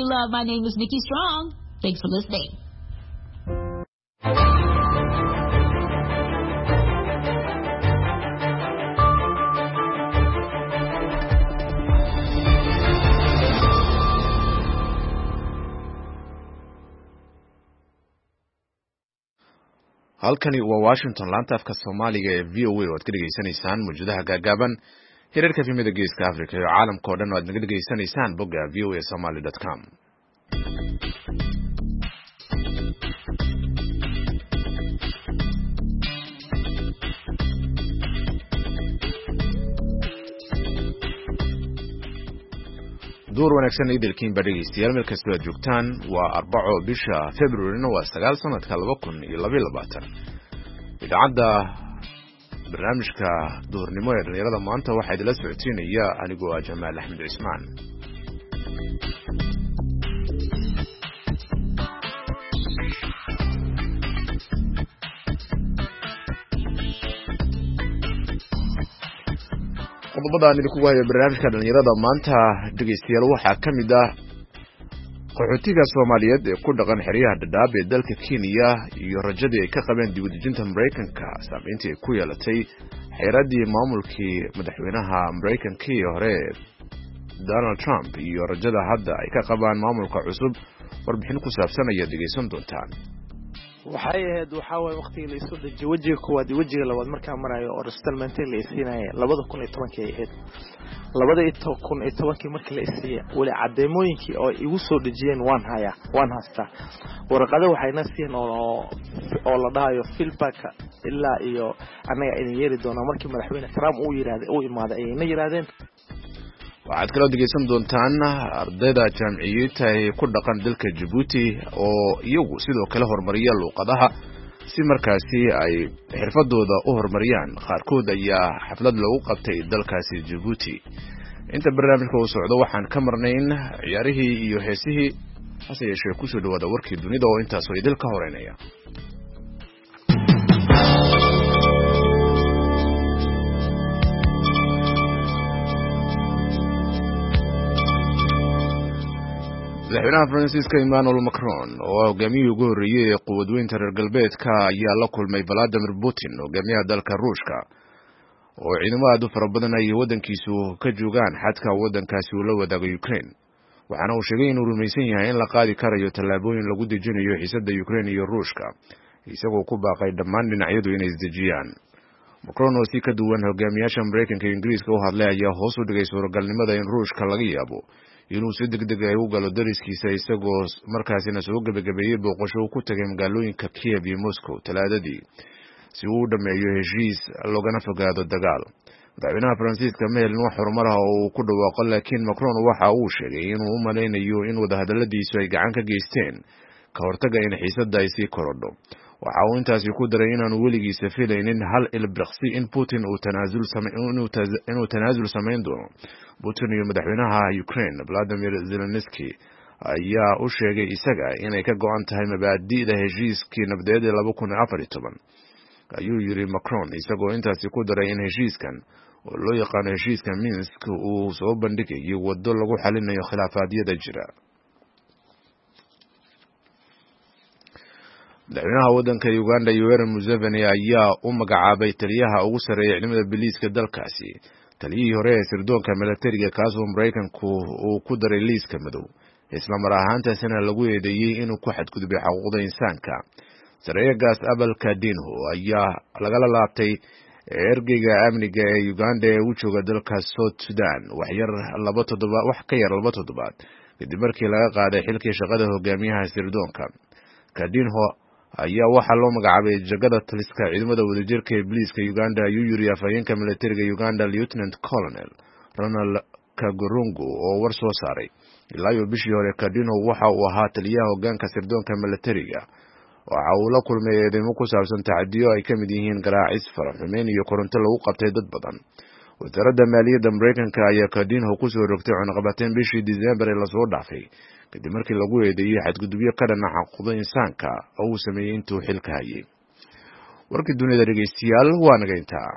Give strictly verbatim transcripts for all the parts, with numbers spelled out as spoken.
love. My name is Nikki Strong. Thanks for listening. halkani waa Washington laanta afka Soomaaliga ee V O A oo aad ka dhageysanaysaan muujadaha gaagaaban hirarka filimada Geeska Afrika iyo caalamka oo dhan oo aad naga dhageysanaysaan bogga v o a somali dot com. door wanaagsan idilkiin badhageystayaal meel kasta oo joogtaan waa arbaco bisha February waa sagaal sanadka laba kun iyo laba iyo labaatan. idaacadda barnaamijka duurnimo ee dhalinyarada maanta waxaa idila socodsiinaya anigoo ah Jamaal Axmed Cismaan. qodobada aan idinku waayo barnaamijka dhalinyarada maanta dhegeystayaal waxaa ka mid ah qaxootiga Soomaaliyeed ee ku dhaqan xeryaha Dadaab ee dalka Kenya iyo rajadii ay ka qabeen dib u dejinta Mareykanka saameyntii ay ku yeelatay xeeradii maamulkii madaxweynaha Mareykanka ee hore Donald Trump iyo rajada hadda ay ka qabaan maamulka cusub warbixin ku saabsan ayaa dhegeysan doontaan. waxay ahayd waxa way waqtiga la isoo dajiyay wajiga koowaad wajiga labaad markaa marayo oo restaurant la isiinay laba kun iyo toban kii ahayd laba kun iyo toban kii markii la isiiyay wali cadeemooyinkii oo igu soo dajiyeen waan haya waan hasta warqado waxayna siin oo oo la dhahayo feedback ilaa iyo anaga in yeeri doona markii madaxweyne Trump uu yiraahday uu imaaday ayna yiraahdeen. waxaad kala dhegeysan doontaan ardayda jaamiciyiinta ee ku dhaqan dalka Djibouti oo iyagu sidoo kale horumariya luqadaha si markaasi ay xirfadooda u horumariyaan. qaarkood ayaa xaflad lagu qabtay dalkaasi Djibouti. inta barnaamijka uu socdo waxaan ka marnayn ciyaarihii iyo heesihii hase yeeshee ku soo dhawaada warkii dunida oo intaas oo idil ka horeynaya. madaxweynaha Faransiiska Emmanuel Macron oo hogaamiyey ugu horeeyay ee quwadweynta reer galbeedka ayaa la kulmay Vladimir Putin hogaamiyaha dalka Ruushka oo ciidamada u fara badan ay wadankiisu ka joogaan xadka wadankaasi uu la wadaago Ukraine. waxaana uu sheegay inuu rumaysan yahay in la qaadi karayo tallaabooyin lagu dejinayo xiisadda Ukraine iyo Ruushka isagoo ku baaqay dhammaan dhinacyadu inay isdejiyaan. Macron oo si ka duwan hogaamiyaasha Mareykanka iyo Ingiriiska u hadlay ayaa hoos u dhigay suuragalnimada in Ruushka laga yaabo inuu si degdeg ah u galo dariskiisa isagoo markaasina soo gabagabeeyay booqasho uu ku tagay magaalooyinka Kiev iyo Moscow talaadadii si uu u dhameeyo heshiis loogana fogaado dagaal. madaxweynaha Faransiiska ma helin wax horumar ah oo uu ku dhawaaqo, laakiin Macron waxa uu sheegay inuu u maleynayo in wadahadaladiisu ay gacan ka geysteen ka hortaga in xiisadda ay sii korodho. waxa uu intaasi ku daray inaanu weligiisa filaynin hal ilbiriqsi in Putin uu tanaasul inuu tanaasul samayn doono. Putin iyo madaxweynaha Ukraine Vladimir Zelensky ayaa u sheegay isaga inay ka go'an tahay mabaadi'da heshiiskii nabadeed ee laba kun iyo afar iyo toban ayuu yiri Macron, isagoo intaasi ku daray in heshiiskan oo loo yaqaan heshiiska Minsk uu soo bandhigayo wado lagu xalinayo khilaafaadiyada jira. madaxweynaha wadanka Uganda Yoweri Museveni ayaa u magacaabay taliyaha ugu sareeya ciidamada biliiska dalkaasi taliyihii hore ee sirdoonka militariga kaasoo Mareykanku uu ku daray liiska madow isla mar ahaantaasina lagu eedeeyay inuu ku xadgudbay xuquuqda insaanka. sareeyagaas Abel Kadinho ayaa lagala laabtay ergeyga amniga ee Uganda ee u jooga dalka South Sudan wax yar laba toddobaad wax ka yar laba toddobaad kadib markii laga qaaday xilkii shaqada hogaamiyaha sirdoonka. Kadinho ayaa waxaa loo magacaabay jagada taliska ciidamada wadajirka ee biliiska Uganda ayuu yiri afhayeenka militariga Uganda Lieutenant Colonel Ronald Kagurungu oo war soo saaray. ilaa iyo bishii hore Kadinho waxa uu ahaa taliyaha hoggaanka sirdoonka militariga waxa uu la kulmay eedeymo ku saabsan tacadiyo ay ka mid yihiin garaacis, faraxumeyn iyo koronto lagu qabtay dad badan. wasaaradda maaliyadda Mareykanka ayaa Kadinho ku soo rogtay cunaqabateyn bishii December ee lasoo dhaafay kadib markii lagu eedeeyay xadgudubyo ka dhan ah xuquuqda insaanka oo uu sameeyay intuu xilka hayay. warkii dunida dhegeystayaal waa naga intaa.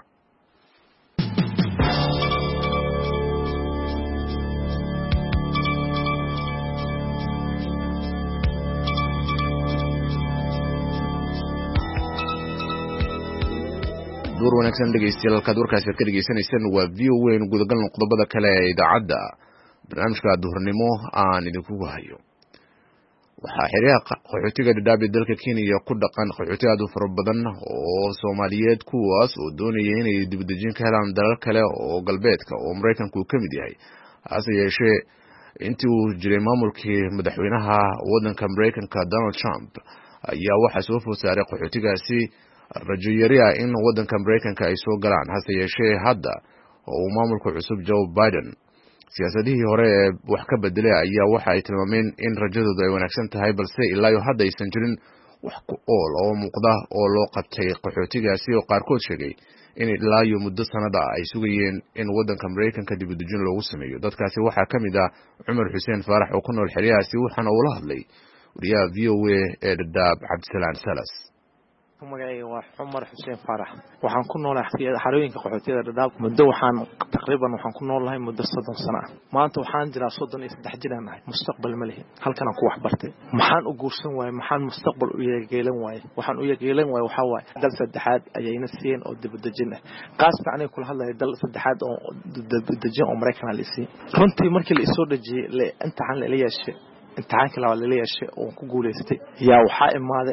duur wanaagsan dhegeystayaal halkaad warkaasi ka dhegeysaneysaan waa v o a gudagalno qodobada kale ee idaacadda barnaamijka duhurnimo aan idinkugu hayo waxaa xiriyaha qaxootiga Dadaab ee dalka Kenya ku dhaqan qaxooti aad u fara badan oo Soomaaliyeed kuwaas oo doonaya inay dib u dejin ka helaan dalal kale oo galbeedka oo Mareykanku ka mid yahay hase yeeshee intii uu jiray maamulkii madaxweynaha waddanka Mareykanka Donald Trump ayaa waxa soo food saaray qaxootigaasi rajo yari ah in waddanka Mareykanka ay soo galaan hase yeeshee hadda oo maamulka cusub Joe Biden siyaasadihii hore ee wax ka bedelay ayaa waxa ay tilmaameen in rajadoodu ay wanaagsan tahay balse ilaa iyo hadda aysan jirin wax ku ool oo muuqda oo loo qabtay qaxootigaasi oo qaarkood sheegay in ilaa iyo muddo sanada ay sugayeen in waddanka Mareykanka dib u dejin loogu sameeyo dadkaasi waxaa ka mid ah Cumar Xuseen Faarax oo ku nool xiriyahaasi waxaana uu la hadlay wariyaha V O A ee Dadaab Cabdisalaan Salas magacayga waa Cumar Xuseen Faarax waxaan ku noolahay xarooyinka qaxootiga Dadaab muddo waxaan taqriiban waxaan ku noolahay muddo soddon sano ah maanta waxaan jiraa soddon iyo saddex jir aan ahay mustaqbal ma leeyahay halkan aan ku wax bartay maxaan u guursan waayay maxaan mustaqbal u yeelan waayay waxaan u yeelan waayay waxa waay dal saddexaad ayayna siiyeen oo dib u dejin ah qaasba aniga kula hadlay dal saddexaad oo dib u dejin oo Mareykan la siiyay runtii markii la soo dhajiyay inta aan la yeeshay imtixaanka la la yeeshay oo ku guuleystay yaa waxa imaaday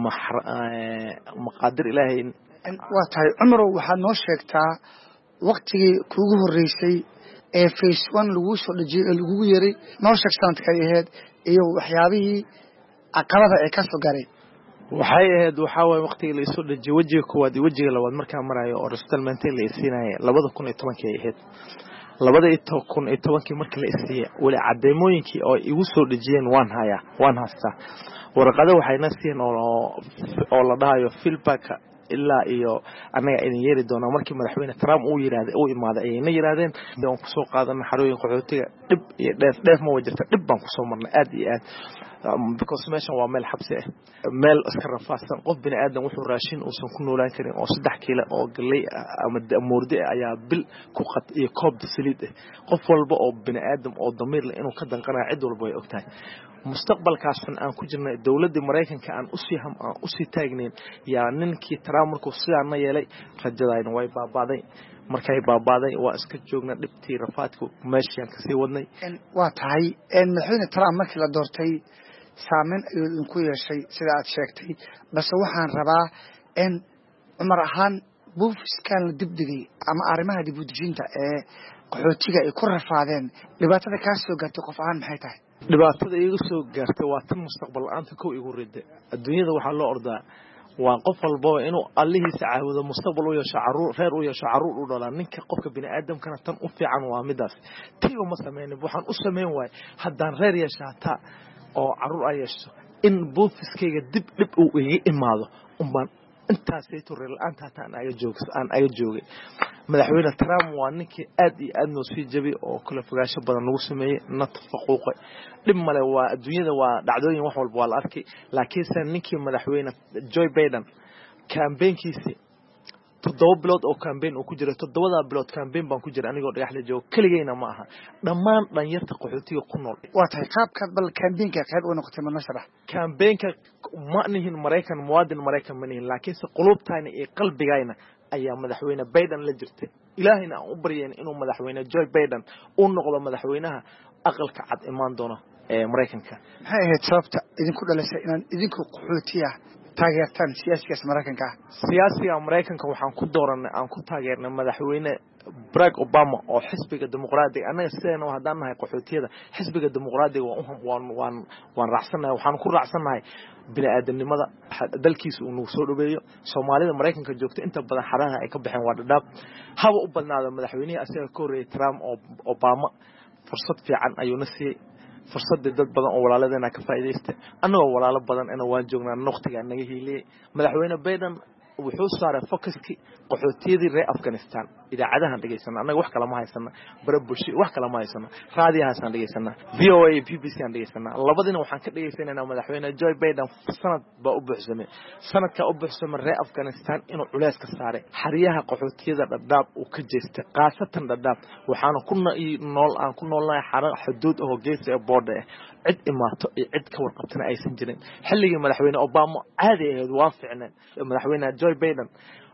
maqaadir ilaahay waa tahay Cumar waxa noo sheegtaa waqtigii kuugu horeysay ee phase one lagu soo dhajiyay lagu yeeray noo sheegtaan tahay iyo waxyaabihii aqalada ee ka soo garay waxay ahayd waxa way waqtigii la soo dhajiyay wajiga koowaad iyo wajiga labaad markaan marayo oo resettlement la siinayay laba kun iyo toban kii ahayd laba kun iyo toban kii markii la isiiyay wali cadeemooyinkii oo igu soo dhajiyeen waan hayaa waan haystaa warqado waxayna siin oo oo la dhahayo feedback ilaa iyo anaga idin yeeri doona markii madaxweyne Trump uu yiraahday oo imaaday ayna yiraahdeen aan ku soo qaadan xarooyin qaxootiga dib iyo dheef dheef ma wajirta dib baan ku soo marnay aad iyo aad because meeshan waa meel xabsi ah meel iska rafaasan qof bini aadan wuxuu raashin uu san ku noolaan karin oo saddex kiilo oo galay ama moordi ayaa bil ku qad iyo koob saliid ah qof walba oo bini aadan oo damiir leh inuu ka danqanayo cid walba way ogtahay mustaqbalkaas aan ku jirnay dawladda Mareykanka aan u sii ham aan u sii taagnayn yaa ninkii Trump markuu sidaana yeelay rajadayna way baabaaday markay baabaaday waa iska joogna dhibtii rafaadku meeshaan ka sii wadnay waa tahay in madaxweyne Trump markii la doortay saameyn ayuu ku yeeshay sida aad sheegtay bas waxaan rabaa in Cumar ahaan buufiskan la dibdigay ama arrimaha dib u dejinta ee qaxootiga ay ku rafaadeen dhibaatada ka soo gaartay qof ahaan maxay tahay dhibaatada igu soo gaartay waa tan mustaqbal aanta ku igu riday adduunyada waxa loo ordaa waa qof walba inuu Allahiisa caawido mustaqbal u yeesho caruur reer u yeesho caruur u dhalaan ninka qofka bini aadamkana tan u fiican waa midaas tiiba ma sameeyay waxaan u sameyn waay haddaan reer yeeshaata oo caruur ay yeesho in buufiskayga dib dib uu iga imaado umbaan intaas ay tureel aanta taan ay joogso aan ay joogay madaxweyne Trump waa ninkii aad iyo aad noo sii jabay oo kala fogaasho badan lagu sameeyay natfaquuqay dib male waa adduunyada waa dhacdooyin wax walba waa la arkay laakiin san ninkii madaxweyne Joe Biden campaignkiisi toddoba bilood oo campaign uu ku jira toddobada bilood campaign baan ku jira anigoo dhagax la joogo kaligayna ma aha dhammaan dhalinyarta qaxootiga ku nool waa tahay qaabka bal campaignka qayb u noqotay ma nasharax campaignka ma nihin Mareykan muwaadin Mareykan ma nihin laakiin si qulubtayna iyo qalbigayna ayaa madaxweyne Biden la jirtay ilaahina aan u baryeen inuu madaxweyne Joe Biden uu noqdo madaxweynaha aqalka cad imaan doona ee Mareykanka maxay ahayd sababta idinku dhalisay inaan idinku qaxootiga taageertaan siyaasiga Mareykanka siyaasiga Mareykanka waxaan ku dooranay aan ku taageernay madaxweyne Barack Obama oo xisbiga dimuqraadiga anaga sideen oo hadaan nahay qaxootiyada xisbiga dimuqraadiga waan waan waan raacsanahay waxaan ku raacsanahay bini aadanimada dalkiisa uu soo dhaweeyo Soomaalida Mareykanka joogta inta badan xaraha ay ka baxeen waa dhadhaab haba u badnaado madaxweynaha asaga ka horeeyay Trump oo Obama fursad fiican ayuu na siiyay fursad dad badan oo walaaladeena ka faa'iideystay anagoo walaalo badan ana waan joognaa waqtiga naga hiilay madaxweyne Biden wuxuu saaray focuski qaxootiyadii reer Afghanistan idaacadahan dhageysana anaga wax kala ma haysana barabushi wax kala ma haysana raadiyahaasaan dhageysana V O A B B C aan dhageysana labadina waxaan ka dhageysanaa madaxweyne Joe Biden sanad ba u buuxsamay sanadka u buuxsamay reer Afghanistan inuu culays ka saaray xariyaha qaxootiyada dhadhaab uu ka jeestay qaasatan dhadhaab waxaana ku nool aan ku noolnahay xarun xuduud oo geeska ee border cid imaato iyo cid ka warqabtana aysan jirin xilligii madaxweyne Obama caadi ahayd waa fiicnaan madaxweyne Joe Biden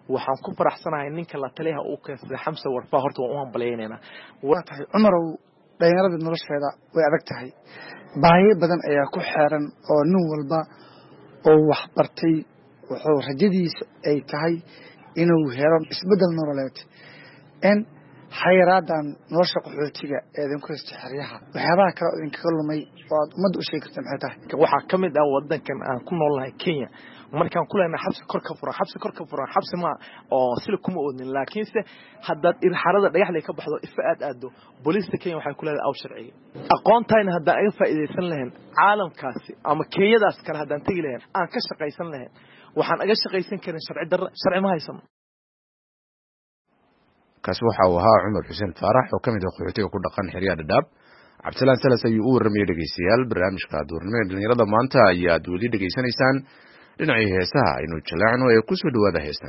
waxaan ku faraxsanahay ninka la taliyaha uu keensaday Xamsa Warfaa horta waan u hambalyeynaa waa tahay Cumarow dhalinyarada nolosheeda way adag tahay baahi badan ayaa ku xeeran oo nin walba oo wax bartay wuxuu rajadiisa ay tahay inuu helo isbedel nololeed in xayiraadan nolosha qaxootiga ee idinku istixriyaha waxyaabaha kale oo idinka lumay oo aad ummadda u sheegi kartaa maxay tahay waxaa ka mid ah wadankan aan ku noolnahay Kenya markaan ku leenahay xabsi kor ka furan xabsi kor ka furan xabsi ma oo sila kuma oodin laakiin se haddaad irxarada dhagaxlay ka baxdo ifa aad aado booliska Kenya waxay ku leedahay aw sharciga aqoontayna haddaan ay faa'iideysan lahayn caalamkaasi ama Kenyadaas kale haddaan tagi lahayn aan ka shaqaysan lahayn waxaan aga shaqaysan karin sharci darro sharci ma haysan kaas waxa uu ahaa Cumar Xuseen Faarax oo kamid ah qaxootiga ku dhaqan xiriyaha Dadaab Cabdisalaan Salas ayuu u warramay dhageystayaal barnaamijka Duurnimada Dhalinyarada maanta ayaad weli dhageysanaysaan dhinacii heesaha aynu jaleecno ee ku soo dhawaada heestan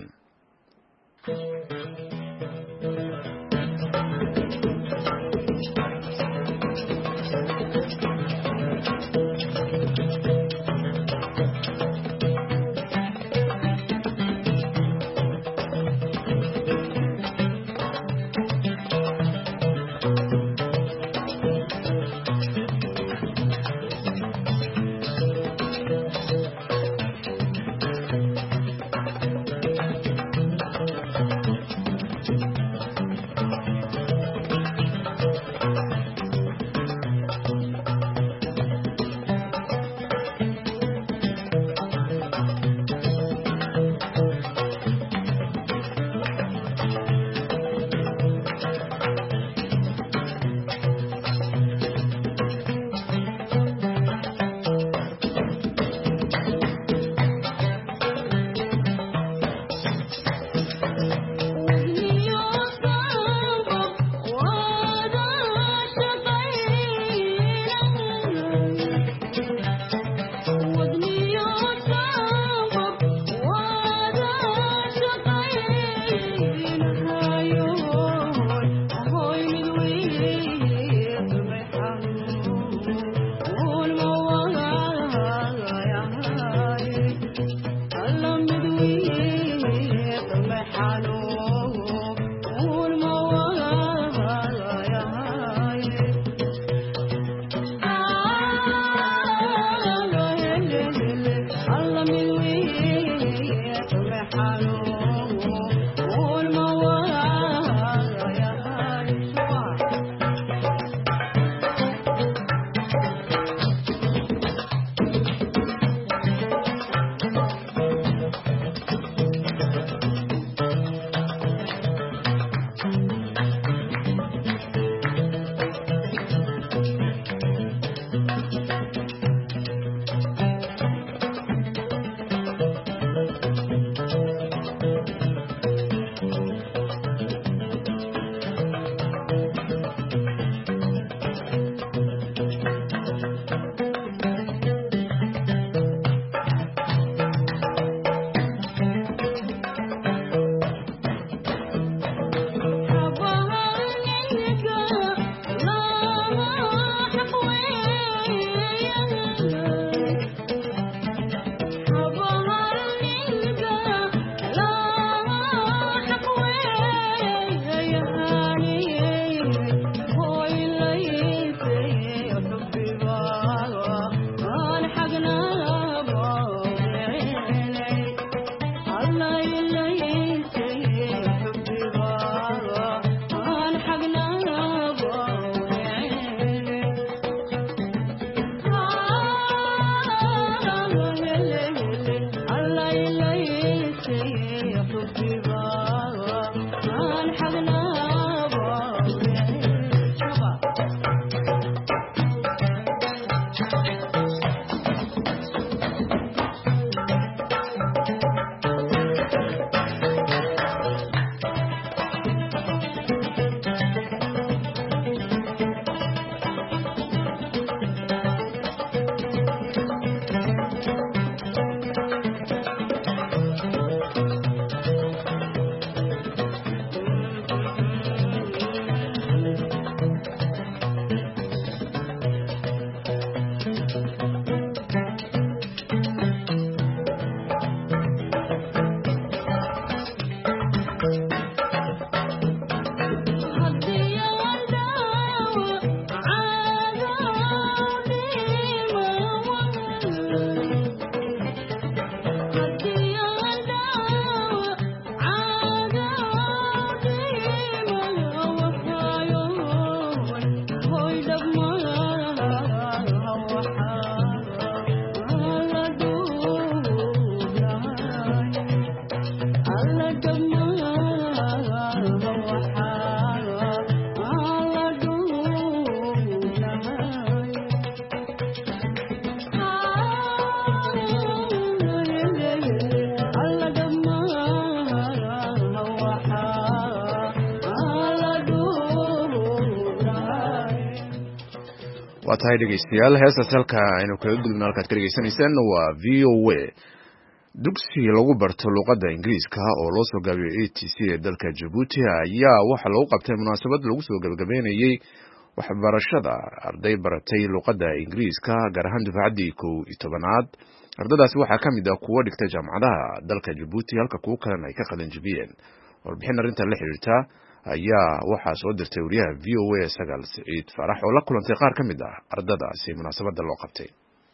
waa tahay dhegeystayaal heestaas halka aynu kaga gudubno halkaad ka dhegeysanaysaan waa v o a dugsi lagu barto luqadda ingiriiska oo loo soo gaabiyo a t c ee dalka Djibouti ayaa waxa lagu qabtay munaasabad lagu soo gabagabeynayay waxbarashada arday baratay luqadda ingiriiska gaar ahaan dufcaddii kow iyo tobanaad ardaydaasi waxaa ka mid ah kuwa dhigta jaamacadaha dalka Djibouti halka kuwa kalena ay ka qalin jabiyeen warbixin arrintan la xiriirta ayaa waxaa soo dirtay wariyaha v o a Sagaal Siciid Farax oo la kulantay qaar ka mid ah ardaydaasi munaasabada loo qabtay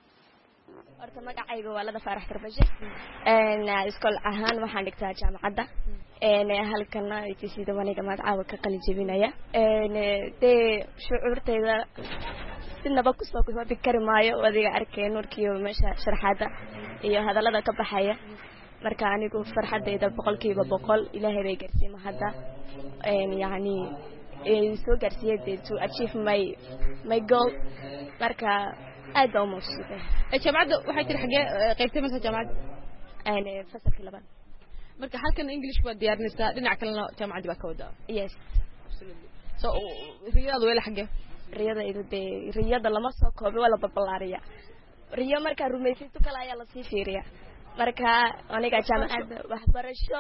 horta magacayga waa Lada Farax Karbaje een iskool ahaan waxaan dhigtaa jaamacadda een halkana ay tisida waniga magacaaga ka qalin jabinaya een de shucuurtayda sinaba ku soo koobi kari maayo wadiga arkay nuurkiyo meesha sharaxaada iyo hadallada ka baxaya marka anigu farxadayda boqolkiiba boqol ilaahay bay gaarsiin hadda een yaani ee soo gaarsiiyay to achieve my my goal marka aad oo mabsuuta ee jaamacadda waxay tir xagee qaybtay marka jaamacadda aan fasalka labaad marka halkan English waa diyaarinaysaa dhinac kalena jaamacadda baa ka wada yes absolutely so riyadu wala xagee riyada idu de riyada lama soo koobi wala babalaariya riyo marka rumaysitu kala ayaa la sii fiiriya marka aniga jaamacadda waxbarasho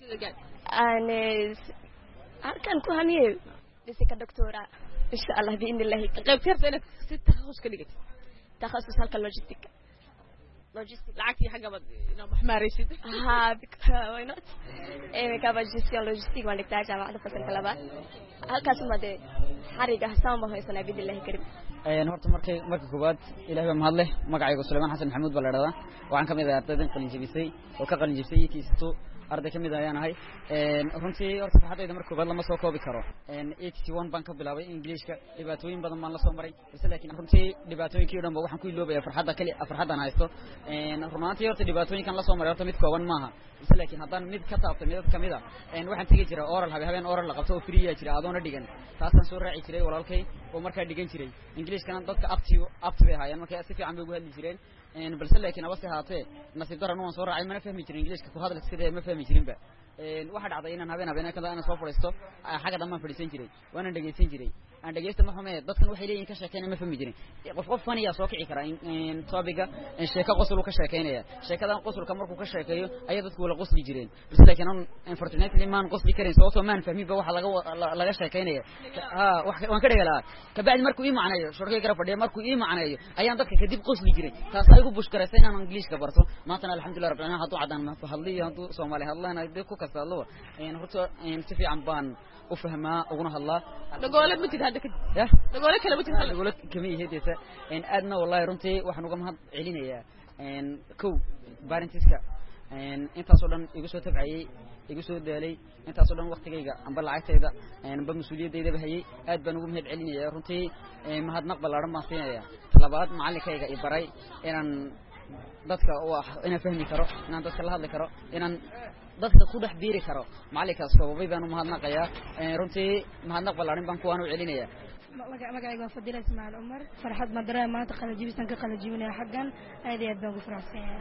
aan halkan ku haniye bisika doctora insha Allah bi idnillahi qaybtirta inaad si takhasus ka dhigtay takhasus halka logistic logistic lacagtii xagga bad inaa maxmaaraysid ha why not ee ka bajisiya logistic waan dhigtaa jaamacadda fasalka labaad halkaas ma de xariga sama hoysana bi idnillahi karim een horta markay markii koobaad ilaahay baa mahad leh magacaygu Suleymaan Xasan Maxamuud baa la yiraahdaa waxaan kamid ahay ardaydan qalin jabisay oo ka qalin jabisay kiisto arday kamid ayaan ahay een runtii horta farxadayda markii koobaad lama soo koobi karo een eighty-one baan ka bilaabay Ingiriiska dhibaatooyin badan baan la soo maray balse laakiin runtii dhibaatooyinkii dhanba waxaan ku iloobayaa farxadda kali farxadan haysto een runtii horta dhibaatooyinkan la soo maray horta mid kooban maaha balse laakiin haddaan mid ka taabtay mid kamid ah een waxaan tagi jiray oral habeen oral la qabto oo free ah jiray adoona dhigan taasaan soo raaci jiray walaalkay oo markaa dhigan jiray Ingiriiskana dadka abti abti bay hayaan markaa si fiican bay ugu hadli jireen een balse laakiin abasi haatee nasiib darro waan soo raacay mana fahmi jirin Ingiriiska ku hadalka sidee ma fahmi jirin ba een waxa dhacday inaan habeen habeen kada aan soo fadhiisto xaga dhamaan fadhiisan jiray waana dhageysan jiray aan dhageysta ma xumee dadkan waxay leeyihiin ka sheekeynaa ma fahmi jirin qof qof faniya soo kici kara in topiga in sheeko qosol ka sheekeynaya sheekadan qosolka markuu ka sheekeeyo ayaa dadku wala qosli jireen balse laakiin aan unfortunately maan qosli karin sababtoo maan fahmin ba waxa laga laga sheekeynaya ha waan ka dhagalaa ka bacdi markuu ii macnayo shorkay gara fadhiya markuu ii macnayo ayaan dadka kadib qosli jiray taas ay ugu bushkaraysan inaan Ingiriiska barto maanta alxamdulillah rabbil alamin haduu cadaan ma hadliyo haduu Soomaali hadlayna dib ku kasado een horta een si fiican baan u fahmaa uguna hadlaa dagoole ma jira hadda ya dagoole kale ma jira dagoole kamii heedaysa een aadna wallahi runtii waxaan uga mahad celinayaa een kow barantiska een intaas oo dhan igu soo tabcayay igu soo daalay intaas oo dhan waqtigayga amba lacagtayda een ba mas'uuliyadayda bahayay aad baan ugu mahad celinayaa runtii een mahadnaq balaaran ma siinaya talabaad macallinkayga i baray inaan dadka wax inaan fahmi karo inaan dadka la hadli karo inaan dadka ku dhex biiri karo macallinkaas sababay baan u mahadnaqayaa ee runtii mahadnaq balaarin baan kuwaan u celinayaa magacayga waa Fadila Ismail Umar farxad madara maanta qalin jabistan ka qalin jabinaya xaggan aad iyo aad baan ugu faraxsanahay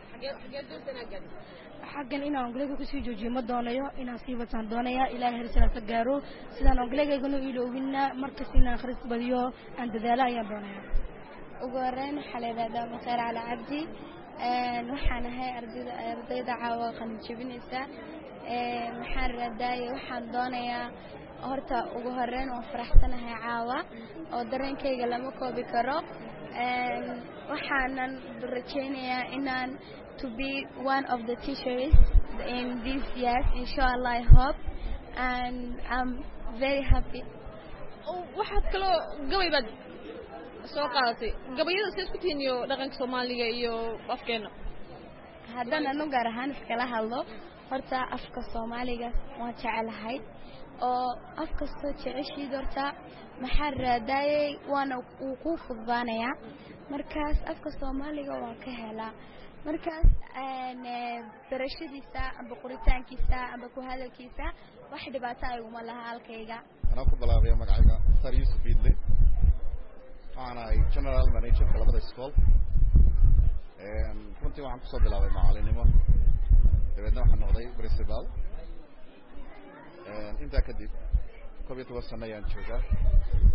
xaggan inaan Ingiriiska ku sii joojiyo ma doonayo inaan sii wataan doonaya ilaahay risaalada gaaro sidaan Ingiriiska inuu iloobina markas inaan akhris badiyo aan dadaalo ayaan doonaya ugu horeyn xaleedada Maqaar Cali Cabdi een waxaan ahay ardayda ardayda caawa qalin jabinaysa een waxaan raadayay waxaan doonayaa horta ugu horeyn oo faraxsanahay caawa oo dareenkayga lama koobi karo een waxaanan rajaynayaa inaan to be one of the teachers in this year inshallah I hope and I'm very happy waxaad kaloo gabay baad soo qaadatay gabayada si isku tiiniyo dhaqanka Soomaaliga iyo afkeena haddana anu gaar ahaan iskala hadlo horta afka Soomaaliga waan jecelahay oo afka soo jeceshiid horta maxaa raadayay waana uu ku fududaanaya markaas afka Soomaaliga waan ka helaa markaas aan barashadiisa amba qoritaankiisa amba ku hadalkiisa wax dhibaato ay uma laha halkayga ana ku bilaabay magacayga Sar Yusuf Bidle ana general manager labada school een runtii waxaan ku soo bilaabay macalinimo dabeedna waxaan noqday principal een inta kadib koob iyo toban sano ayaan joogaa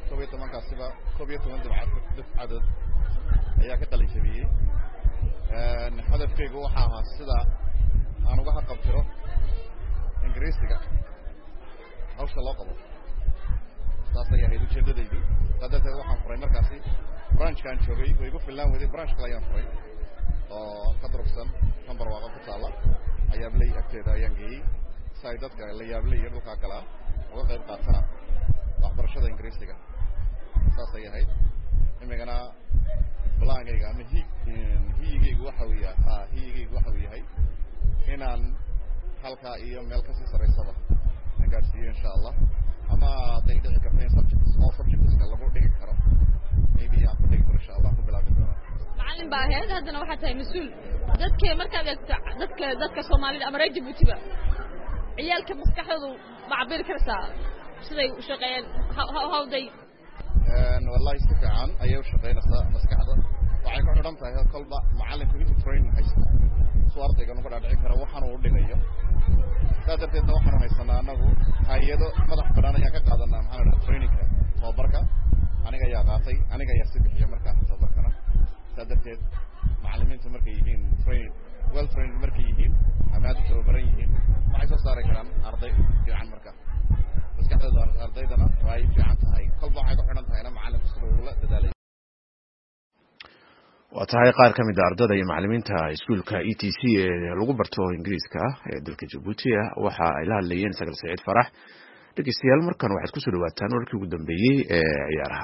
koob iyo tobankaasiba koob iyo toban dibcad difcadood ayaa ka qalin jabiyey hadafkaygu waxaa ahaa sida aan uga haqabtiro ingiriisiga hawsha loo qabo saas ayay ahayd ujeedadaydu saa darteed waxaan furay markaasi branchkaan joogay way igu fillaan weday branch kale ayaan furay oo ka durugsan number waaqa ku taalla ayaabley agteeda ayaan geeyey si ay dadka la yaabley iyo dhulkaa galaa uga qayb qaatana waxbarashada ingiriisiga saas ay ahayd imigana balaankayga ama hi hiyigaygu waxa uu yahay ha hiyigaygu waxa uu yahay inaan halkaa iyo meel kasii saraysaba aan gaadhsiiyo insha allah ama hadday dhici karta in subjects all subjectska lagu dhigi karo maybe aan ku dhigi karo insha allah ku bilaabi doona macallin baa ahayd haddana waxaa tahay mas-uul dadka markaad eegto dadka dadka soomaalida ama reer jabuutiba ciyaalka maskaxdoodu ma cabiri kartaa siday u shaqeeyeen hawday wallahi si fiican ayay u shaqeynaysaa maskaxda waxay ku xidhan tahay kolba macallinku inta training haysto suu ardayga nuga dhaadhicin kara waxaan uu dhigayo saa darteedna waxaanu haysanaa anagu hay-ado madax banaan ayaan ka qaadanaa maxaa la dhaha trainingka tababarka aniga ayaa qaatay aniga ayaa si bixiya markaa tababarkana saa darteed macallimiintu markay yihiin training well trained markay yihiin ama aad u tababaran yihiin waxay soo saari karaan arday fiican marka maskaxdooda ardaydana way fiican tahay kolba waxay ku xidhan tahayna macallinku sida ugula dadaalay waa tahay qaar ka mid a ardada iyo macallimiinta iskuulka e t c ee lagu barto ingiriiska ee dalka jabuuti waxa ay la hadlayeen sagal saciid farax dhegeystayaal markan waxaad kusoo dhawaataan warkii ugu dambeeyey ee ciyaaraha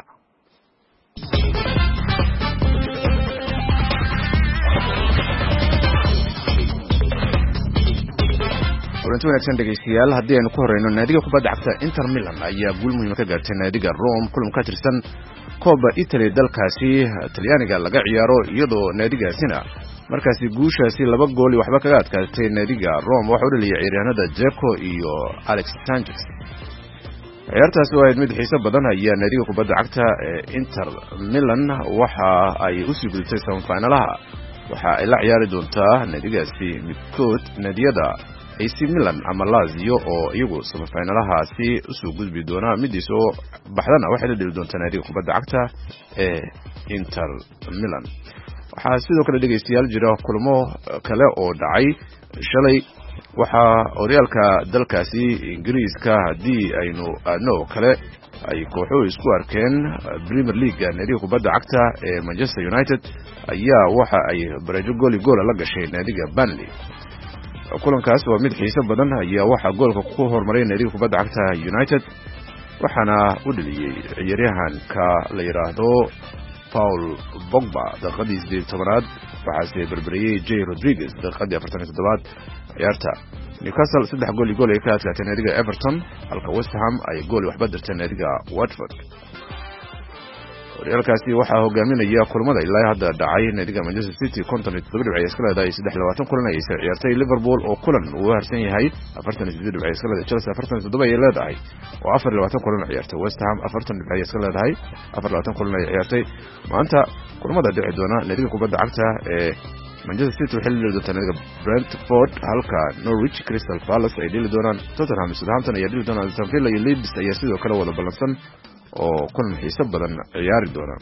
kulanti wanaagsan dhegeystayaal haddii aynu ku horeyno naadiga kubadda cagta Inter Milan ayaa guul muhiim ka gaartay naadiga Rome kulan ka tirsan Coppa Italy dalkaasi Talyaaniga laga ciyaaro iyadoo naadigaasina markaasi guushaasi laba gool iyo waxba kaga adkaatay naadiga Rome waxa uu dhaliyay ciyaaryahanada Dzeko iyo Alex Sanchez. ciyaartaasi waa mid xiiso badan ayaa naadiga kubadda cagta Inter Milan waxa ay u sii gudubtay semifinalaha waxa ay la ciyaari doontaa naadigaasi midkood naadiyada A C Milan ama Lazio oo iyagu semifinalahaasi u soo gudbi doona midiiso baxdana waxay la dhili doontaa naadiga kubadda cagta ee Inter Milan. waxaa sidoo kale dhegeystayaal jira kulamo kale oo dhacay shalay waxa horyaalka dalkaasi Ingiriiska hadii aynu aadno kale ay kooxo isku arkeen Premier League naadiga kubadda cagta ee Manchester United ayaa waxa ay barajo gool gool la gashay naadiga Burnley. kulankaas waa mid xiiso badan ayaa waxa goolka ku hormaray naadiga kubadda cagta United waxaana u dhaliyay ciyaaryahanka la yiraahdo Paul Pogba daqiiqadii siddeed iyo tobanaad waxaase barbariyay Jay Rodriguez daqiiqadii afartan iyo toddobaad ciyaarta Newcastle saddex gool iyo gool ay ka adkaatay naadiga Everton halka West Ham ay gool waxba dirtay naadiga Watford. horyaalkaasi waxaa hogaaminaya kulamada ilaa hadda dhacay naadiga Manchester City konton iyo toddoba dhibcood iska leedahay saddex iyo labaatan kulan ay ciyaartay Liverpool oo kulan uu harsan yahay afartan iyo siddeed dhibcood iska leedahay Chelsea afartan iyo toddoba ay leedahay oo afar iyo labaatan kulan ciyaartay West Ham afartan dhibcood iska leedahay afar iyo labaatan kulan ay ciyaartay maanta kulamada dhici doona naadiga kubadda cagta ee Manchester City waxay dhili doontaa naadiga Brentford halka Norwich Crystal Palace ay dhili doonaan Tottenham Southampton ay dhili doonaan Aston Villa iyo Leeds ayaa sidoo kale wada balansan oo kulan xiiso badan ciyaari doona.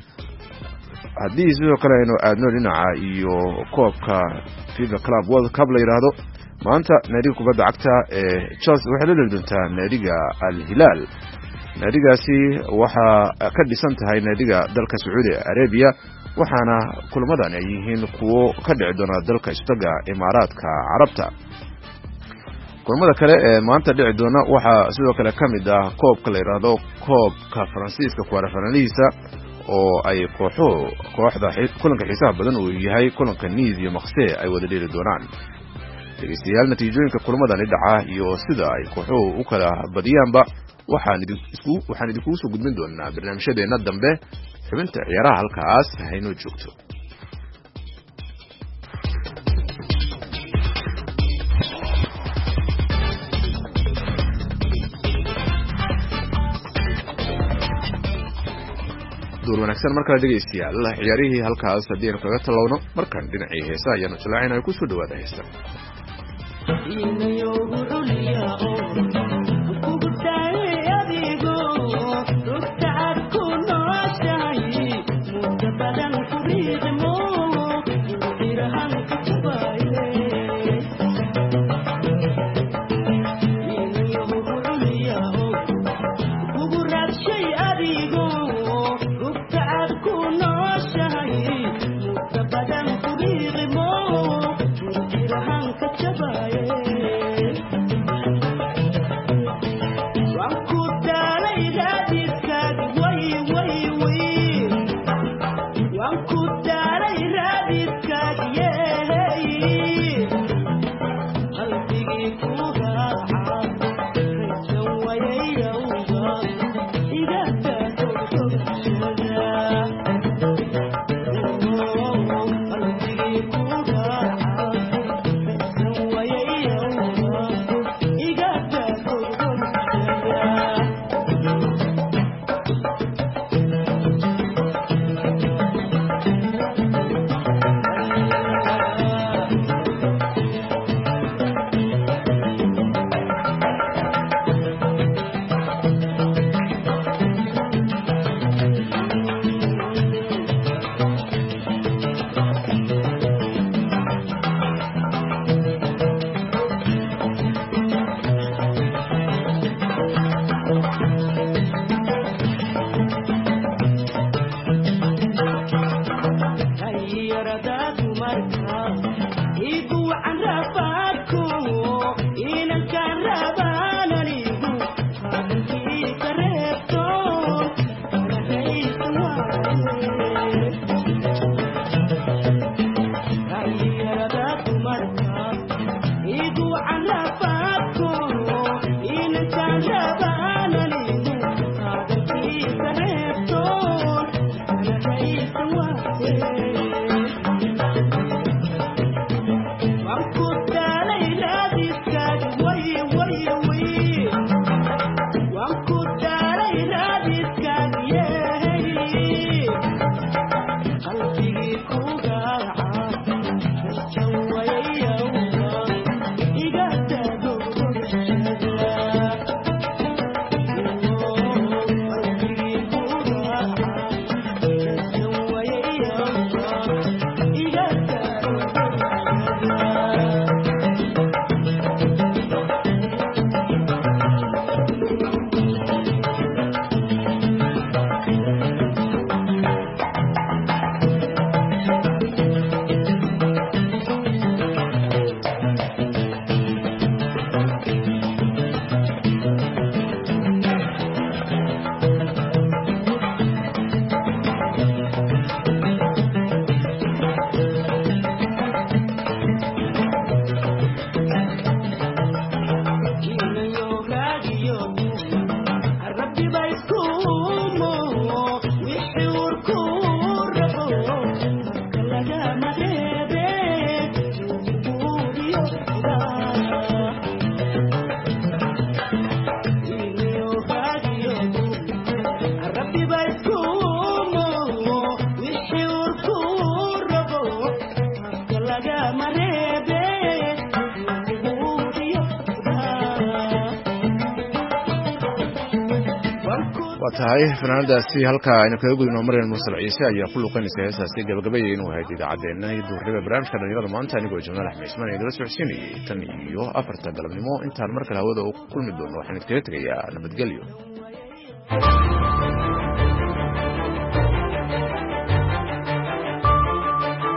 haddii sidoo kale aynu aadno dhinaca iyo koobka FIFA Club World Cup la yiraahdo maanta naadiga kubadda cagta ee Chelsea waxay la dhili doontaa naadiga Al Hilal. naadigaasi waxa ka dhisan tahay naadiga dalka Saudi Arabia waxaana kulamadan ay yihiin kuwo ka dhici doona dalka istaga Imaaraadka Carabta. kulamada kale ee maanta dhici doona waxa sidoo kale kamid ah koobka la yiraahdo koobka Faransiiska quarterfinalihiisa oo ay kooxo kooxda kulanka xiisaha badan uu yahay kulanka Nice iyo Marseille ay wada dhili doonaan. dhegeystayaal natiijooyinka kulamadan dhaca iyo sida ay kooxo u kala badiyaanba waxaan idinku waxaan idinku soo gudbin doonaa barnaamijyadeena dambe xubinta ciyaaraha halkaas hayno joogto. door wanaagsan markale dhegeystayaal ciyaarihii halkaas hadii aynu kaga talowno markan dhinacii heesaha ayaanu jilaacinay ku soo dhawaada heesta Thank you. tahay fanaanadaasi halka ayna kaga gudubno Maryam Mursal Ciise ayaa ku luqanaysa heesaasi gabagabeeyay inuu ahayd idaacaddeena iyo duurriga barnaamijka dhalinyarada maanta anigoo Jamaal Axmed Ismaan idin socodsiinayay tan iyo afarta galabnimo intaan markale hawada u kulmi doono waxaan idinkaga tegayaa nabadgelyo.